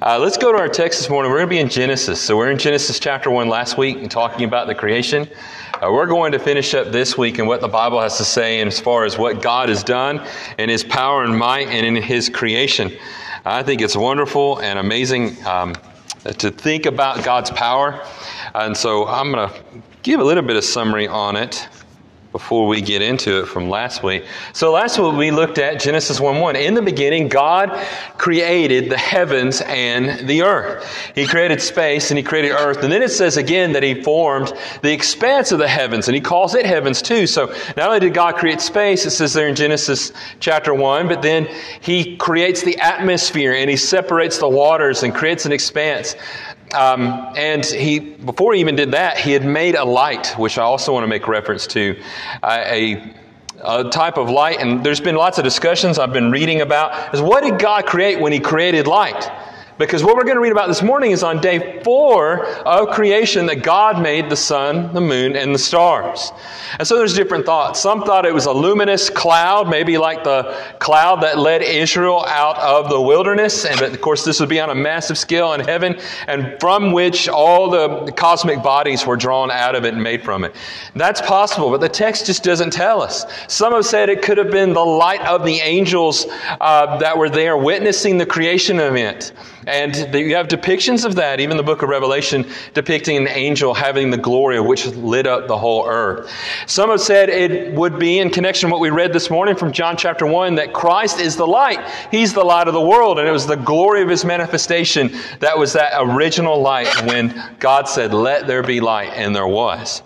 Let's go to our text this morning. We're going to be in Genesis. So we're in Genesis chapter 1 last week and talking about the creation. We're going to finish up this week and what the Bible has to say as far as what God has done in His power and might and in His creation. I think it's wonderful and amazing to think about God's power. And so I'm going to give a little bit of summary on it before we get into it from last week. So last week we looked at Genesis 1:1. In the beginning, God created the heavens and the earth. He created space and He created earth. And then it says again that He formed the expanse of the heavens, and He calls it heavens too. So not only did God create space, it says there in Genesis chapter 1, but then He creates the atmosphere and He separates the waters and creates an expanse. And before He even did that, He had made a light, which I also want to make reference to, a type of light. And there's been lots of discussions I've been reading about, is what did God create when He created light? Because what we're going to read about this morning is on day 4 of creation that God made the sun, the moon, and the stars. And so there's different thoughts. Some thought it was a luminous cloud, maybe like the cloud that led Israel out of the wilderness. And of course, this would be on a massive scale in heaven, and from which all the cosmic bodies were drawn out of it and made from it. That's possible, but the text just doesn't tell us. Some have said it could have been the light of the angels that were there witnessing the creation event. And you have depictions of that, even the book of Revelation depicting an angel having the glory of which lit up the whole earth. Some have said it would be in connection with what we read this morning from John chapter 1, that Christ is the light. He's the light of the world, and it was the glory of His manifestation that was that original light when God said, "Let there be light," and there was.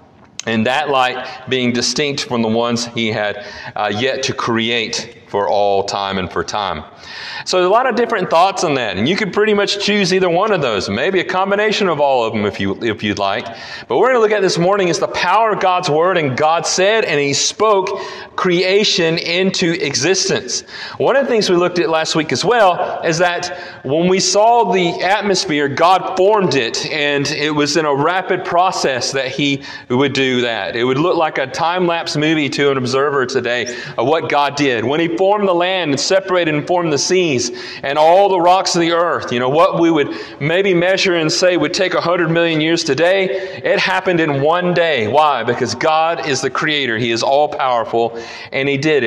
And that light being distinct from the ones He had yet to create for all time and for time. So there's a lot of different thoughts on that, and you could pretty much choose either one of those, maybe a combination of all of them if you'd like. But we're going to look at this morning is the power of God's Word, and God said and He spoke creation into existence. One of the things we looked at last week as well is that when we saw the atmosphere, God formed it, and it was in a rapid process that He would do that. It would look like a time-lapse movie to an observer today of what God did. When He formed the land and separated and formed the seas and all the rocks of the earth, what we would maybe measure and say would take 100 million years today, it happened in one day. Why? Because God is the Creator. He is all-powerful, and He did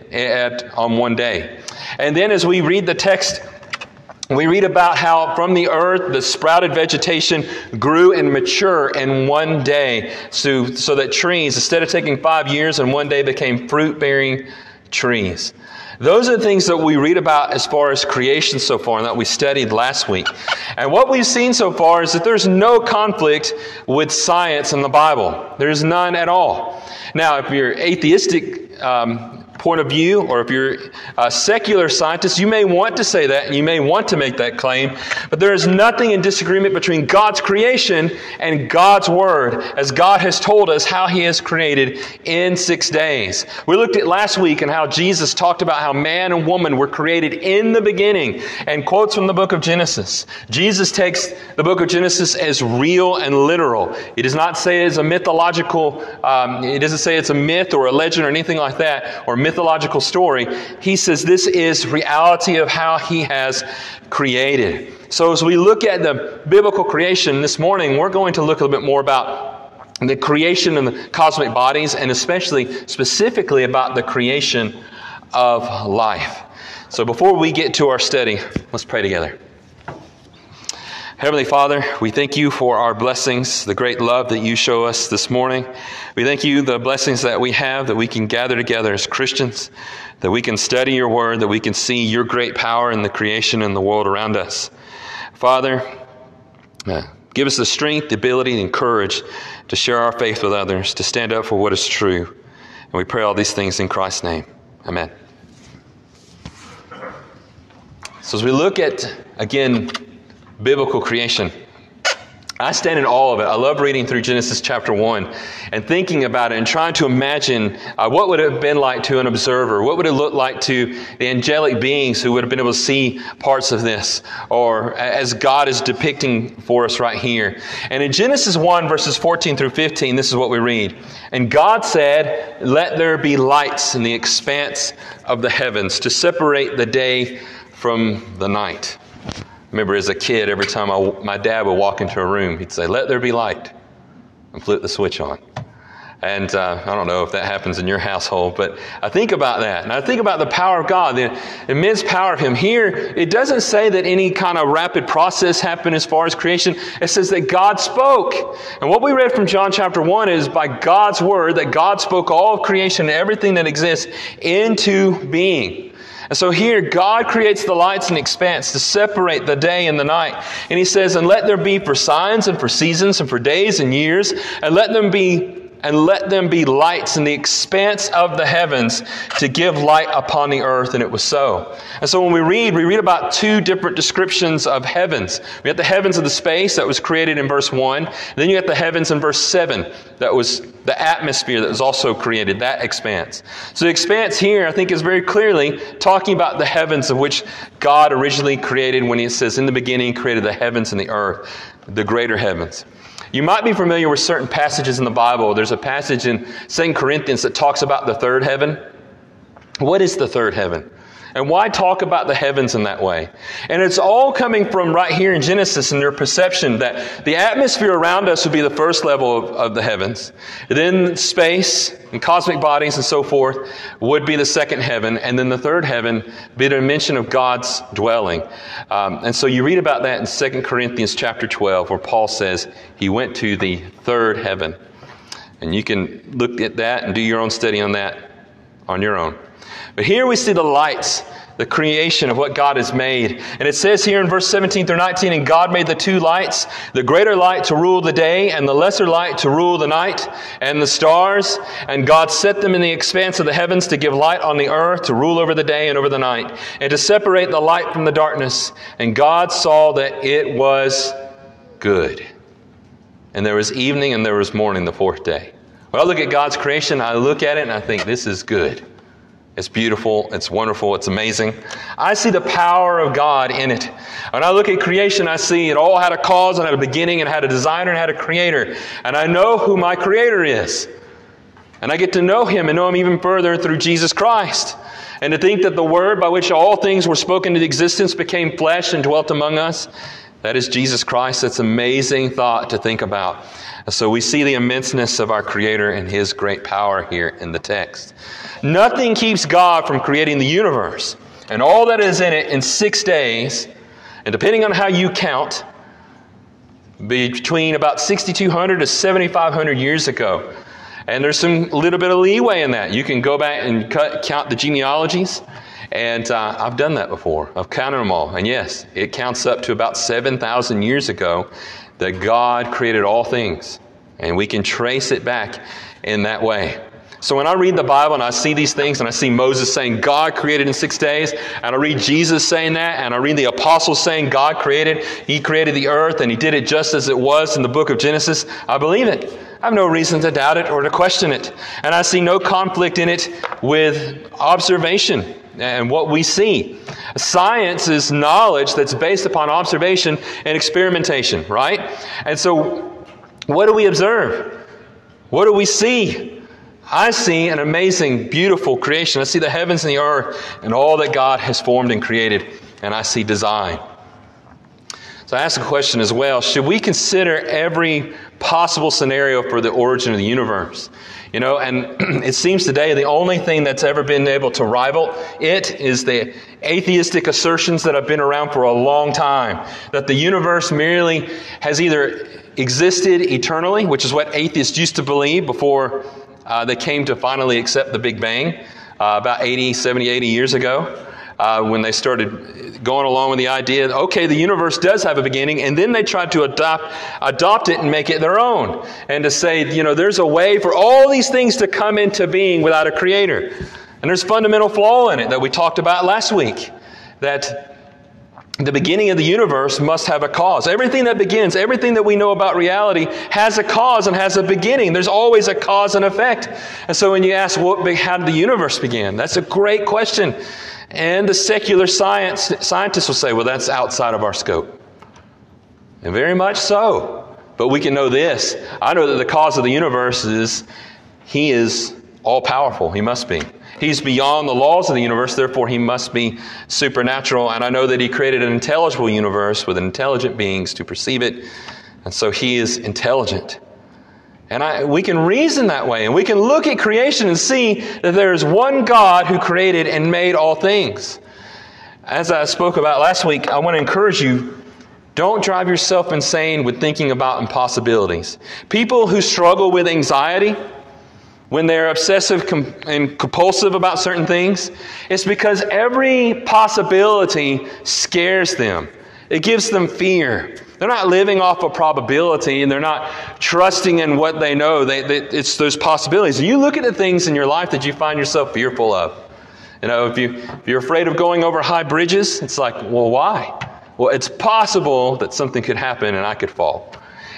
it on one day. And then as we read the text, we read about how from the earth the sprouted vegetation grew and matured in one day, so that trees, instead of taking 5 years in one day, became fruit-bearing trees. Those are the things that we read about as far as creation so far and that we studied last week. And what we've seen so far is that there's no conflict with science in the Bible. There's none at all. Now, if you're atheistic point of view, or if you're a secular scientist, you may want to say that and you may want to make that claim, but there is nothing in disagreement between God's creation and God's Word, as God has told us how He has created in 6 days. We looked at last week and how Jesus talked about how man and woman were created in the beginning, and quotes from the book of Genesis. Jesus takes the book of Genesis as real and literal. He does not say it's a mythological, he doesn't say it's a myth or a legend or anything like that, or mythological story. He says this is reality of how He has created. So as we look at the biblical creation this morning, we're going to look a little bit more about the creation of the cosmic bodies, and specifically about the creation of life. So before we get to our study, let's pray together. Heavenly Father, we thank You for our blessings, the great love that You show us this morning. We thank You the blessings that we have, that we can gather together as Christians, that we can study Your Word, that we can see Your great power in the creation and the world around us. Father, give us the strength, the ability, and courage to share our faith with others, to stand up for what is true. And we pray all these things in Christ's name. Amen. So as we look at, again, biblical creation, I stand in awe of it. I love reading through Genesis chapter 1 and thinking about it and trying to imagine what would it have been like to an observer. What would it look like to the angelic beings who would have been able to see parts of this, or as God is depicting for us right here. And in Genesis 1 verses 14 through 15, this is what we read. And God said, "Let there be lights in the expanse of the heavens to separate the day from the night." remember as a kid, every time my dad would walk into a room, he'd say, "Let there be light," and flip the switch on. And I don't know if that happens in your household, but I think about that. And I think about the power of God, the immense power of Him. Here, it doesn't say that any kind of rapid process happened as far as creation. It says that God spoke. And what we read from John chapter 1 is by God's word that God spoke all of creation and everything that exists into being. And so here, God creates the lights and expanse to separate the day and the night. And He says, "And let there be for signs and for seasons and for days and years, and let them be lights in the expanse of the heavens to give light upon the earth," and it was so. And so when we read about two different descriptions of heavens. We have the heavens of the space that was created in verse 1. Then you have the heavens in verse 7 that was the atmosphere that was also created, that expanse. So the expanse here, I think, is very clearly talking about the heavens of which God originally created when He says, "In the beginning He created the heavens and the earth," the greater heavens. You might be familiar with certain passages in the Bible. There's a passage in 2 Corinthians that talks about the third heaven. What is the third heaven? And why talk about the heavens in that way? And it's all coming from right here in Genesis and their perception that the atmosphere around us would be the first level of the heavens. Then space and cosmic bodies and so forth would be the second heaven. And then the third heaven be the dimension of God's dwelling. And so you read about that in 2 Corinthians chapter 12, where Paul says he went to the third heaven. And you can look at that and do your own study on that on your own. But here we see the lights, the creation of what God has made. And it says here in verse 17 through 19, "And God made the two lights, the greater light to rule the day, and the lesser light to rule the night, and the stars. And God set them in the expanse of the heavens to give light on the earth, to rule over the day and over the night, and to separate the light from the darkness. And God saw that it was good. And there was evening and there was morning the fourth day." When I look at God's creation, I look at it and I think, this is good. It's beautiful, it's wonderful, it's amazing. I see the power of God in it. When I look at creation, I see it all had a cause and had a beginning and had a designer and had a creator. And I know who my creator is. And I get to know Him and know Him even further through Jesus Christ. And to think that the Word by which all things were spoken into existence became flesh and dwelt among us, that is Jesus Christ. That's an amazing thought to think about. So we see the immenseness of our Creator and His great power here in the text. Nothing keeps God from creating the universe and all that is in it in 6 days. And depending on how you count, between about 6,200 to 7,500 years ago. And there's some little bit of leeway in that. You can go back and count the genealogies. And I've done that before. I've counted them all. And yes, it counts up to about 7,000 years ago that God created all things. And we can trace it back in that way. So when I read the Bible and I see these things and I see Moses saying God created in 6 days, and I read Jesus saying that, and I read the apostles saying God created, He created the earth and He did it just as it was in the book of Genesis, I believe it. I have no reason to doubt it or to question it. And I see no conflict in it with observation and what we see. Science is knowledge that's based upon observation and experimentation, right? And so what do we observe? What do we see? I see an amazing, beautiful creation. I see the heavens and the earth and all that God has formed and created. And I see design. So I ask a question as well. Should we consider every possible scenario for the origin of the universe? You know, and it seems today the only thing that's ever been able to rival it is the atheistic assertions that have been around for a long time. That the universe merely has either existed eternally, which is what atheists used to believe before they came to finally accept the Big Bang about 70, 80 years ago. When they started going along with the idea that, okay, the universe does have a beginning, and then they tried to adopt it and make it their own. And to say, you know, there's a way for all these things to come into being without a creator. And there's a fundamental flaw in it that we talked about last week. That the beginning of the universe must have a cause. Everything that begins, everything that we know about reality has a cause and has a beginning. There's always a cause and effect. And so when you ask, how did the universe begin? That's a great question. And the secular scientists will say, well, that's outside of our scope. And very much so. But we can know this. I know that the cause of the universe is He is all-powerful. He must be. He's beyond the laws of the universe, therefore he must be supernatural. And I know that he created an intelligible universe with intelligent beings to perceive it. And so he is intelligent. And we can reason that way, and we can look at creation and see that there is one God who created and made all things. As I spoke about last week, I want to encourage you, don't drive yourself insane with thinking about impossibilities. People who struggle with anxiety, when they're obsessive and compulsive about certain things, it's because every possibility scares them. It gives them fear. They're not living off a probability, and they're not trusting in what they know. It's those possibilities. You look at the things in your life that you find yourself fearful of. You know, if you're afraid of going over high bridges, it's like, well, why? Well, it's possible that something could happen and I could fall.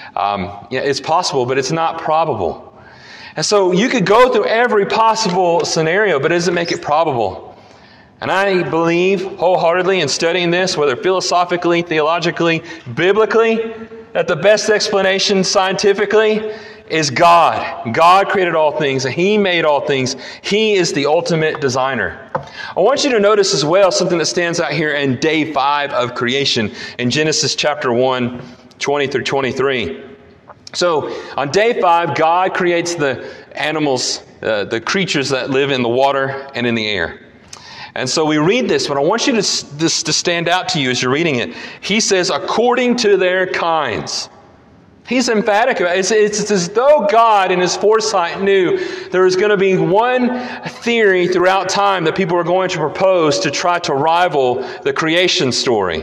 It's possible, but it's not probable. And so you could go through every possible scenario, but it doesn't make it probable. And I believe wholeheartedly in studying this, whether philosophically, theologically, biblically, that the best explanation scientifically is God. God created all things, and He made all things. He is the ultimate designer. I want you to notice as well something that stands out here in day 5 of creation in Genesis chapter 1, 20 through 23. So on day 5, God creates the animals, the creatures that live in the water and in the air. And so we read this, but I want you to stand out to you as you're reading it. He says, according to their kinds. He's emphatic about it. It's as though God in His foresight knew there was going to be one theory throughout time that people were going to propose to try to rival the creation story.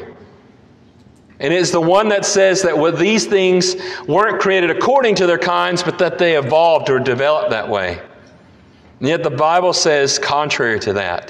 And it is the one that says that these things weren't created according to their kinds, but that they evolved or developed that way. And yet the Bible says contrary to that.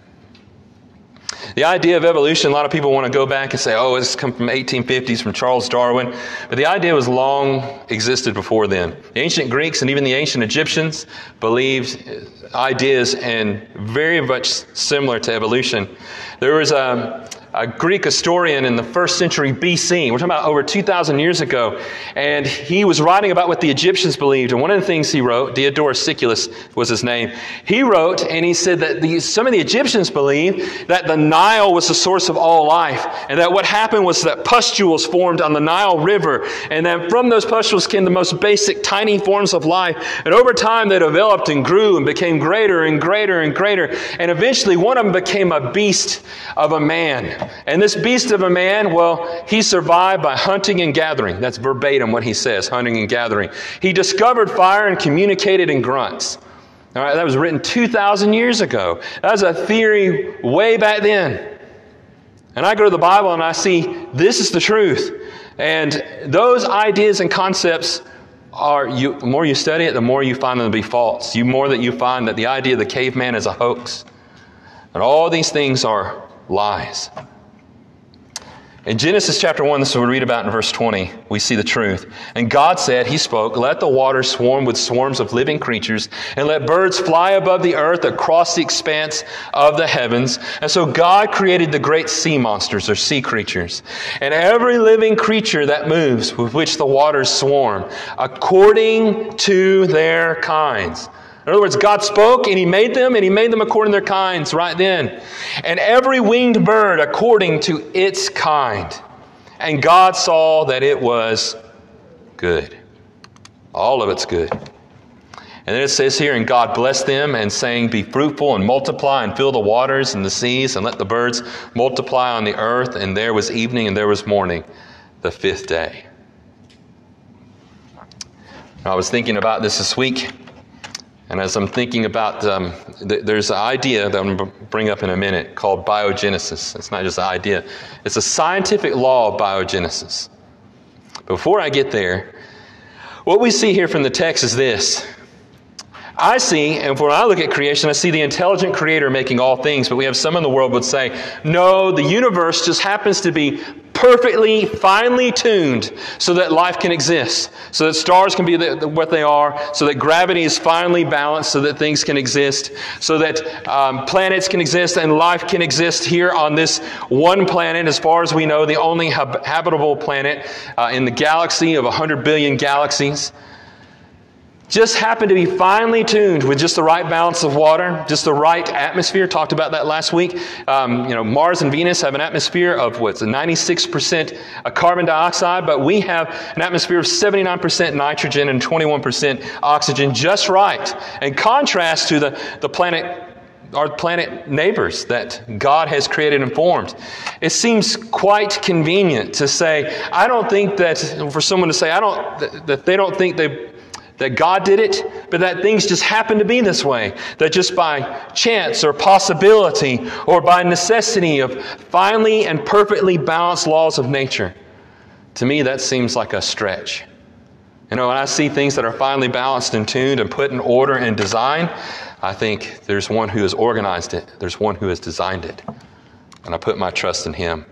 The idea of evolution, a lot of people want to go back and say, oh, it's come from 1850s, from Charles Darwin. But the idea was long existed before then. The ancient Greeks and even the ancient Egyptians believed ideas and very much similar to evolution. There was a Greek historian in the 1st century BC. We're talking about over 2,000 years ago. And he was writing about what the Egyptians believed. And one of the things he wrote, Diodorus Siculus was his name, he wrote and he said that some of the Egyptians believed that the Nile was the source of all life. And that what happened was that pustules formed on the Nile River. And then from those pustules came the most basic tiny forms of life. And over time they developed and grew and became greater and greater and greater. And eventually one of them became a beast of a man. And this beast of a man, well, he survived by hunting and gathering. That's verbatim what he says, hunting and gathering. He discovered fire and communicated in grunts. All right, that was written 2,000 years ago. That was a theory way back then. And I go to the Bible and I see this is the truth. And those ideas and concepts the more you study it, the more you find them to be false. The more that you find that the idea of the caveman is a hoax. And all these things are lies. In Genesis chapter 1, this is what we read about in verse 20. We see the truth. And God said, He spoke, let the waters swarm with swarms of living creatures, and let birds fly above the earth across the expanse of the heavens. And so God created the great sea monsters, or sea creatures, and every living creature that moves, with which the waters swarm, according to their kinds. In other words, God spoke and He made them according to their kinds right then. And every winged bird according to its kind. And God saw that it was good. All of it's good. And then it says here, and God blessed them and saying, be fruitful and multiply and fill the waters and the seas and let the birds multiply on the earth. And there was evening and there was morning, the 5th day. I was thinking about this week. And as I'm thinking about, there's an idea that I'm going to bring up in a minute called biogenesis. It's not just an idea. It's a scientific law of biogenesis. Before I get there, what we see here from the text is this. I see, and when I look at creation, I see the intelligent Creator making all things, but we have some in the world would say, no, the universe just happens to be perfectly, finely tuned so that life can exist, so that stars can be what they are, so that gravity is finely balanced so that things can exist, so that planets can exist and life can exist here on this one planet, as far as we know, the only habitable planet in the galaxy of 100 billion galaxies. just happen to be finely tuned with just the right balance of water, just the right atmosphere. Talked about that last week. Mars and Venus have an atmosphere of 96% carbon dioxide, but we have an atmosphere of 79% nitrogen and 21% oxygen, just right. In contrast to the planet, our planet neighbors that God has created and formed. It seems quite convenient to say, I don't think that, for someone to say, that they don't think that God did it, but that things just happen to be this way. That just by chance or possibility or by necessity of finely and perfectly balanced laws of nature. To me, that seems like a stretch. When I see things that are finely balanced and tuned and put in order and design, I think there's one who has organized it. There's one who has designed it. And I put my trust in Him.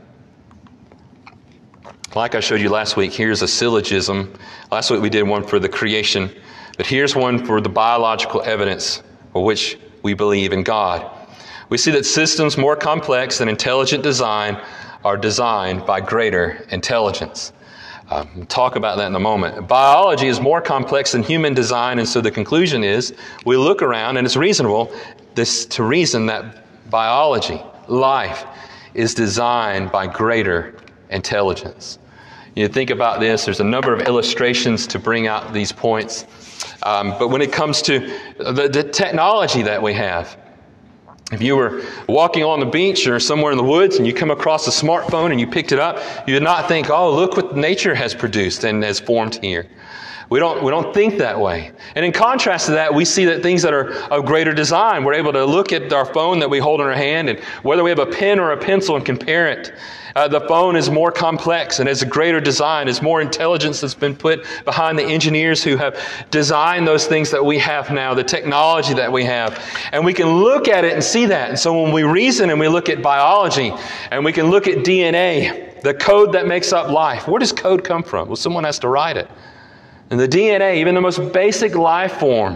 Like I showed you last week, here's a syllogism. Last week we did one for the creation, but here's one for the biological evidence for which we believe in God. We see that systems more complex than intelligent design are designed by greater intelligence. We'll talk about that in a moment. Biology is more complex than human design, and so the conclusion is we look around, and it's reasonable to reason that biology, life, is designed by greater intelligence. You think about this, there's a number of illustrations to bring out these points. But when it comes to the technology that we have, if you were walking on the beach or somewhere in the woods and you come across a smartphone and you picked it up, you would not think, oh, look what nature has produced and has formed here. We don't think that way. And in contrast to that, we see that things that are of greater design, we're able to look at our phone that we hold in our hand, and whether we have a pen or a pencil and compare it. The phone is more complex and has a greater design. There's more intelligence that's been put behind the engineers who have designed those things that we have now, the technology that we have. And we can look at it and see that. And so when we reason and we look at biology and we can look at DNA, the code that makes up life, where does code come from? Well, someone has to write it. And the DNA, even the most basic life form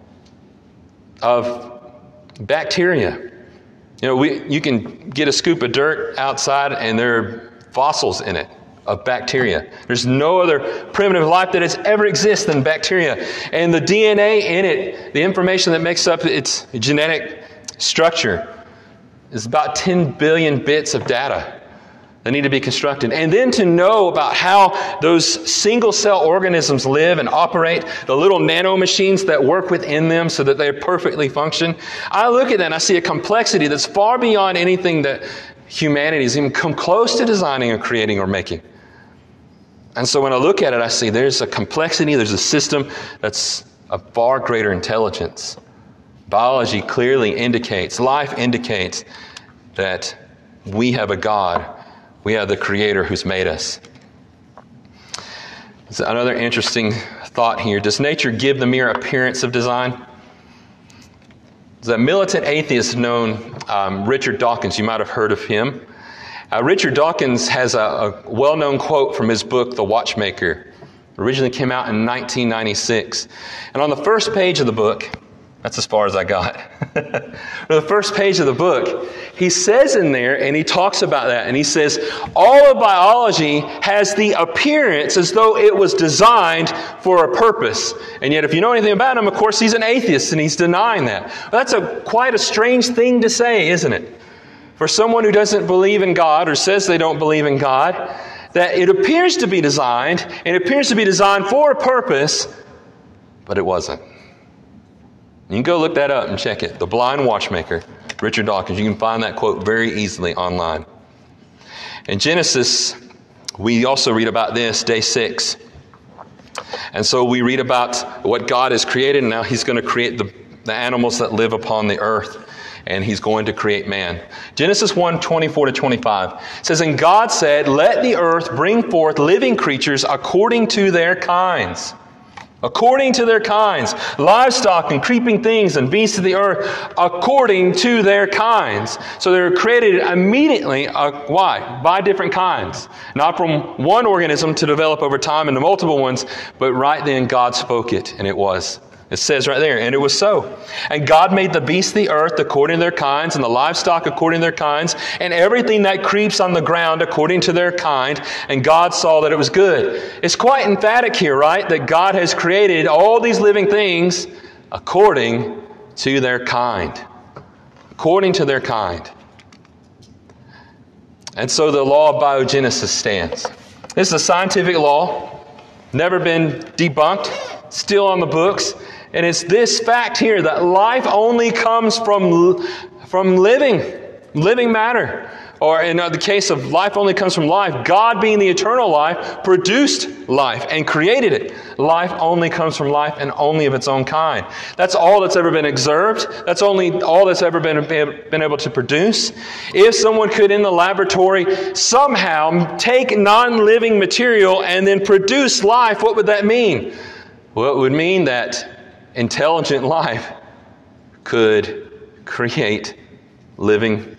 of bacteria. You can get a scoop of dirt outside and there are fossils in it of bacteria. There's no other primitive life that has ever existed than bacteria. And the DNA in it, the information that makes up its genetic structure, is about 10 billion bits of data that need to be constructed. And then to know about how those single-cell organisms live and operate, the little nanomachines that work within them so that they perfectly function. I look at that and I see a complexity that's far beyond anything that humanity has even come close to designing or creating or making. And so when I look at it, I see there's a complexity, there's a system that's of far greater intelligence. Biology clearly indicates, life indicates that we have a God. We have the Creator who's made us. There's another interesting thought here. Does nature give the mere appearance of design? There's a militant atheist known Richard Dawkins. You might have heard of him. Richard Dawkins has a well-known quote from his book, The Watchmaker. It originally came out in 1996. And on the first page of the book, that's as far as I got. The first page of the book, he says in there, and he talks about that, and he says, all of biology has the appearance as though it was designed for a purpose. And yet, if you know anything about him, of course, he's an atheist, and he's denying that. Well, that's quite a strange thing to say, isn't it? For someone who doesn't believe in God, or says they don't believe in God, that it appears to be designed, and it appears to be designed for a purpose, but it wasn't. You can go look that up and check it. The Blind Watchmaker, Richard Dawkins. You can find that quote very easily online. In Genesis, we also read about this, day 6. And so we read about what God has created, and now He's going to create the animals that live upon the earth. And He's going to create man. Genesis 1:24-25 says, and God said, let the earth bring forth living creatures according to their kinds. According to their kinds, livestock and creeping things and beasts of the earth, according to their kinds. So they were created immediately. Why? By different kinds. Not from one organism to develop over time into multiple ones, but right then God spoke it, and it was. It says right there, and it was so. And God made the beasts of the earth according to their kinds, and the livestock according to their kinds, and everything that creeps on the ground according to their kind. And God saw that it was good. It's quite emphatic here, right? That God has created all these living things according to their kind. According to their kind. And so the law of biogenesis stands. This is a scientific law, never been debunked, still on the books. And it's this fact here that life only comes from living matter. Or in the case of life only comes from life, God being the eternal life produced life and created it. Life only comes from life and only of its own kind. That's all that's ever been observed. That's only all that's ever been able to produce. If someone could in the laboratory somehow take non-living material and then produce life, what would that mean? Well, it would mean that intelligent life could create living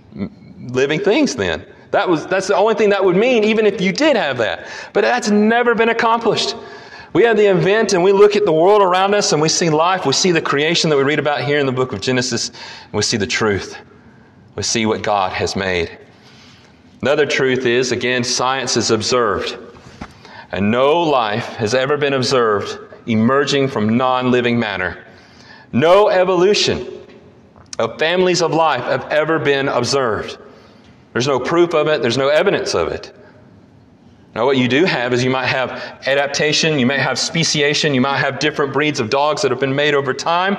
things then. That's the only thing that would mean, even if you did have that. But that's never been accomplished. We have the event and we look at the world around us and we see life. We see the creation that we read about here in the book of Genesis. And we see the truth. We see what God has made. Another truth is, again, science is observed. And no life has ever been observed emerging from non-living matter. No evolution of families of life have ever been observed. There's no proof of it. There's no evidence of it. Now, what you do have is you might have adaptation. You may have speciation. You might have different breeds of dogs that have been made over time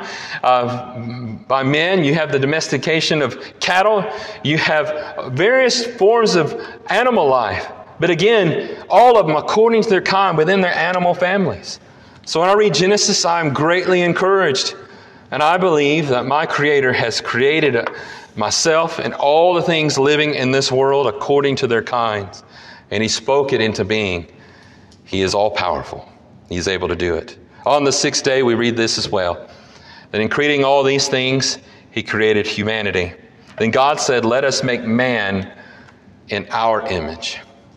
by men. You have the domestication of cattle. You have various forms of animal life. But again, all of them according to their kind within their animal families. So when I read Genesis, I'm greatly encouraged. And I believe that my Creator has created myself and all the things living in this world according to their kinds. And He spoke it into being. He is all-powerful. He is able to do it. On the sixth day, we read this as well. That in creating all these things, He created humanity. Then God said, let us make man in our image,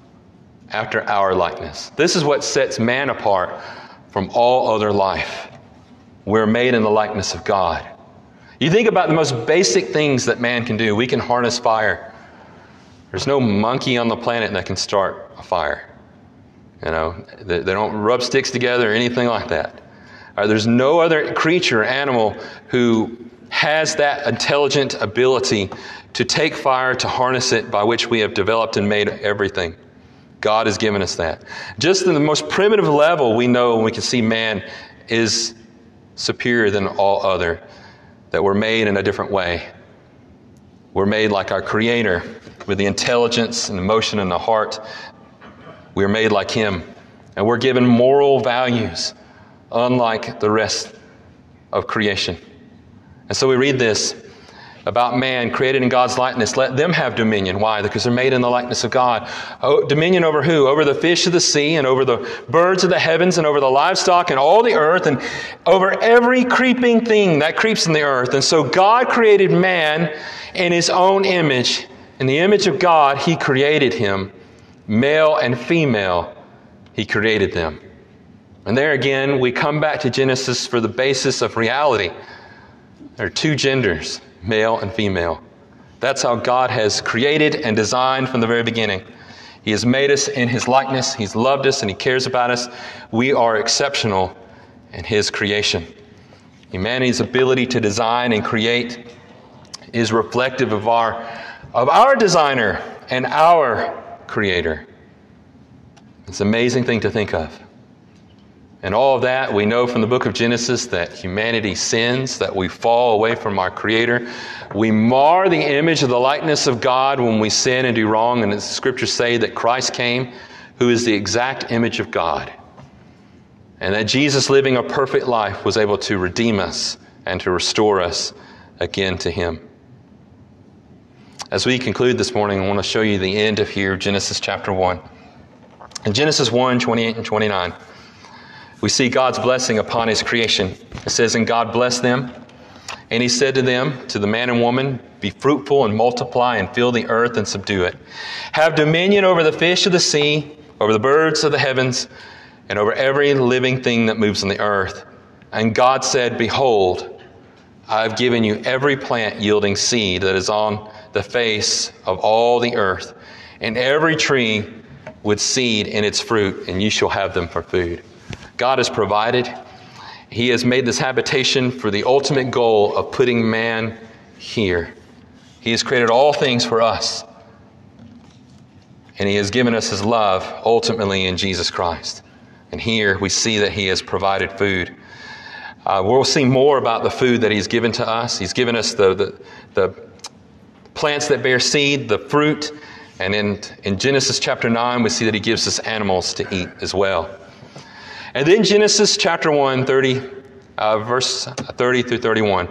after our likeness. This is what sets man apart from all other life. We're made in the likeness of God. You think about the most basic things that man can do. We can harness fire. There's no monkey on the planet that can start a fire. You know, they don't rub sticks together or anything like that. There's no other creature or animal who has that intelligent ability to take fire, to harness it, by which we have developed and made everything. God has given us that. Just in the most primitive level, we know and we can see man is superior than all other, that we're made in a different way. We're made like our Creator, with the intelligence and emotion and the heart. We're made like Him. And we're given moral values, unlike the rest of creation. And so we read this about man created in God's likeness. Let them have dominion. Why? Because they're made in the likeness of God. Oh, dominion over who? Over the fish of the sea, and over the birds of the heavens, and over the livestock and all the earth, and over every creeping thing that creeps in the earth. And so God created man in His own image. In the image of God, He created him. Male and female, He created them. And there again, we come back to Genesis for the basis of reality. There are two genders, male and female. That's how God has created and designed from the very beginning. He has made us in His likeness. He's loved us and He cares about us. We are exceptional in His creation. Humanity's ability to design and create is reflective of our designer and our Creator. It's an amazing thing to think of. And all of that, we know from the book of Genesis that humanity sins, that we fall away from our Creator. We mar the image of the likeness of God when we sin and do wrong. And the Scriptures say that Christ came, who is the exact image of God. And that Jesus, living a perfect life, was able to redeem us and to restore us again to Him. As we conclude this morning, I want to show you the end of here, Genesis chapter 1. In Genesis 1, 28 and 29, we see God's blessing upon His creation. It says, and God blessed them, and He said to them, to the man and woman, be fruitful and multiply and fill the earth and subdue it. Have dominion over the fish of the sea, over the birds of the heavens, and over every living thing that moves on the earth. And God said, Behold, I have given you every plant yielding seed that is on the face of all the earth, and every tree with seed in its fruit, and you shall have them for food. God has provided. He has made this habitation for the ultimate goal of putting man here. He has created all things for us. And He has given us His love ultimately in Jesus Christ. And here we see that He has provided food. We'll see more about the food that He's given to us. He's given us the plants that bear seed, the fruit. And in Genesis chapter 9, we see that He gives us animals to eat as well. And then Genesis chapter 1, verse 30 through 31.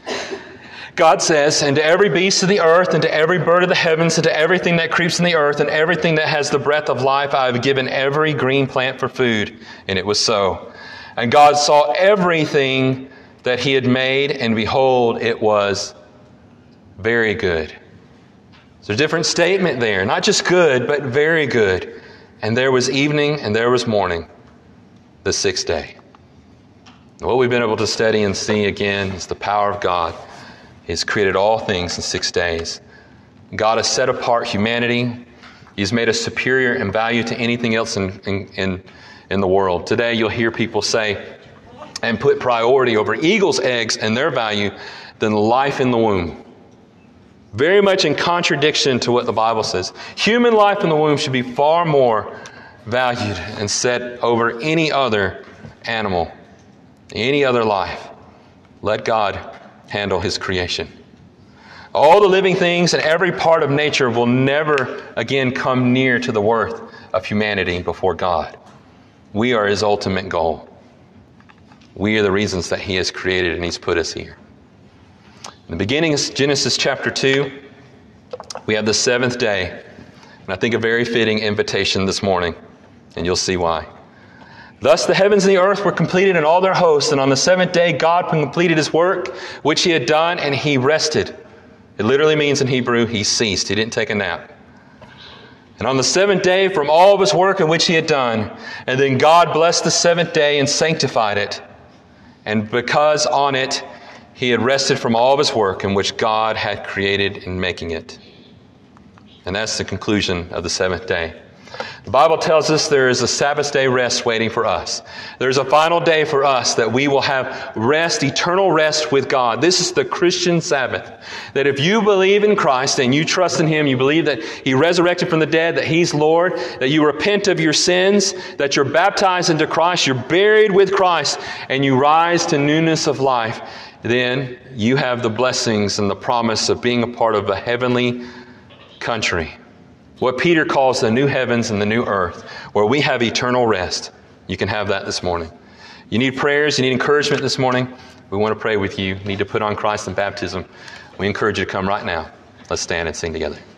God says, And to every beast of the earth, and to every bird of the heavens, and to everything that creeps in the earth, and everything that has the breath of life, I have given every green plant for food. And it was so. And God saw everything that He had made, and behold, it was very good. There's a different statement there. Not just good, but very good. And there was evening, and there was morning, the sixth day. And what we've been able to study and see again is the power of God. He's created all things in 6 days. God has set apart humanity. He's made us superior in value to anything else in the world. Today you'll hear people say and put priority over eagle's eggs and their value than life in the womb. Very much in contradiction to what the Bible says. Human life in the womb should be far more valued and set over any other animal, any other life. Let God handle His creation. All the living things and every part of nature will never again come near to the worth of humanity before God. We are His ultimate goal. We are the reasons that He has created and He's put us here. In the beginning of Genesis chapter 2, we have the seventh day. And I think a very fitting invitation this morning. And you'll see why. Thus the heavens and the earth were completed in all their hosts. And on the seventh day, God completed His work, which He had done, and He rested. It literally means in Hebrew, He ceased. He didn't take a nap. And on the seventh day, from all of His work in which He had done, and then God blessed the seventh day and sanctified it. And because on it, He had rested from all of His work in which God had created in making it. And that's the conclusion of the seventh day. The Bible tells us there is a Sabbath day rest waiting for us. There's a final day for us that we will have rest, eternal rest with God. This is the Christian Sabbath. That if you believe in Christ and you trust in Him, you believe that He resurrected from the dead, that He's Lord, that you repent of your sins, that you're baptized into Christ, you're buried with Christ, and you rise to newness of life, then you have the blessings and the promise of being a part of a heavenly country. What Peter calls the new heavens and the new earth, where we have eternal rest. You can have that this morning. You need prayers, you need encouragement this morning. We want to pray with you. You need to put on Christ in baptism. We encourage you to come right now. Let's stand and sing together.